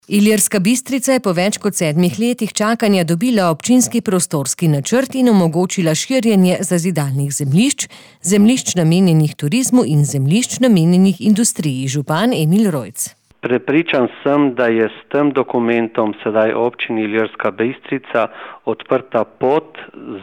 Ilirska Bistrica je po več kot 7 letih čakanja dobila občinski prostorski načrt in omogočila širjenje zazidalnih zemljišč, zemljišč namenjenih turizmu in zemljišč namenjenih industriji, župan Emil Rojc. Prepričan sem, da je s tem dokumentom sedaj občini Ilirska Bistrica odprta pot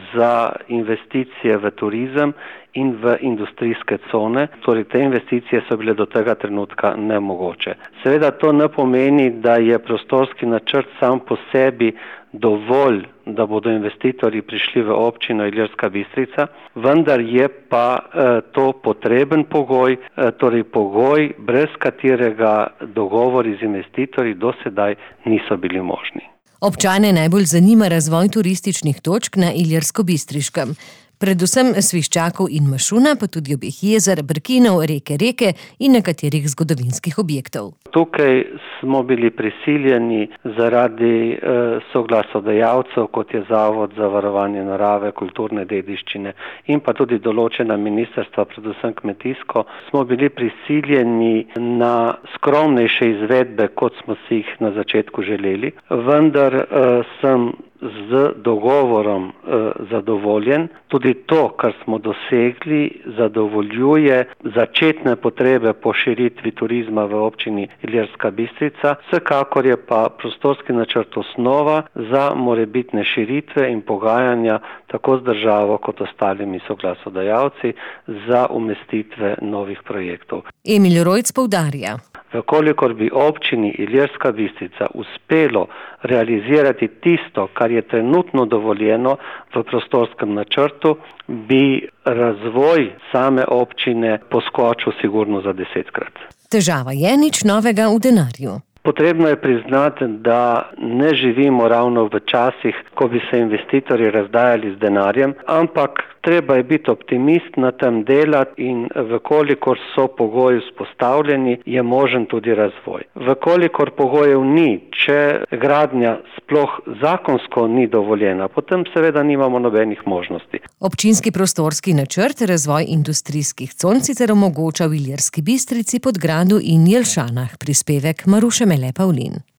za investicije v turizem in v industrijske cone. Torej, te investicije so bile do tega trenutka nemogoče. Seveda to ne pomeni, da je prostorski načrt sam po sebi dovolj, da bodo investitorji prišli v občino Ilirska Bistrica, vendar je pa to potreben pogoj, torej pogoj, brez katerega dogovori z investitorji do sedaj niso bili možni. Občane najbolj zanima razvoj turističnih točk na Ilirsko-Bistriškem. Predvsem Sviščakov in Mašuna, pa tudi obeh jezer, Brkinov, reke in nekaterih zgodovinskih objektov. Tukaj smo bili prisiljeni zaradi soglasodajalcev, kot je Zavod za varovanje narave, kulturne dediščine in pa tudi določena ministrstva, predvsem kmetijsko, smo bili prisiljeni na skromnejše izvedbe, kot smo si jih na začetku želeli, vendar sem z dogovorom zadovoljen. Tudi to, kar smo dosegli, zadovoljuje začetne potrebe po širitvi turizma v občini Ilirska Bistrica. Vsekakor je pa prostorski načrt osnova za morebitne širitve in pogajanja tako z državo kot ostalimi soglasodajalci za umestitve novih projektov. Emil Rojc poudarja. Vkolikor bi občini Ilirska Bistrica uspelo realizirati tisto, kar je trenutno dovoljeno v prostorskem načrtu, bi razvoj same občine poskočil sigurno za 10-krat. Težava je nič novega v denarju. Potrebno je priznati, da ne živimo ravno v časih, ko bi se investitorji razdajali z denarjem, ampak treba je biti optimist, na tem delati in vkolikor so pogoji vzpostavljeni, je možen tudi razvoj. Vkolikor pogojev ni, če gradnja sploh zakonsko ni dovoljena, potem seveda nimamo nobenih možnosti. Občinski prostorski načrt razvoj industrijskih con sicer omogoča v Ilirski Bistrici, Podgradu in Jelšanah, prispevek Maruše Mele Pavlin.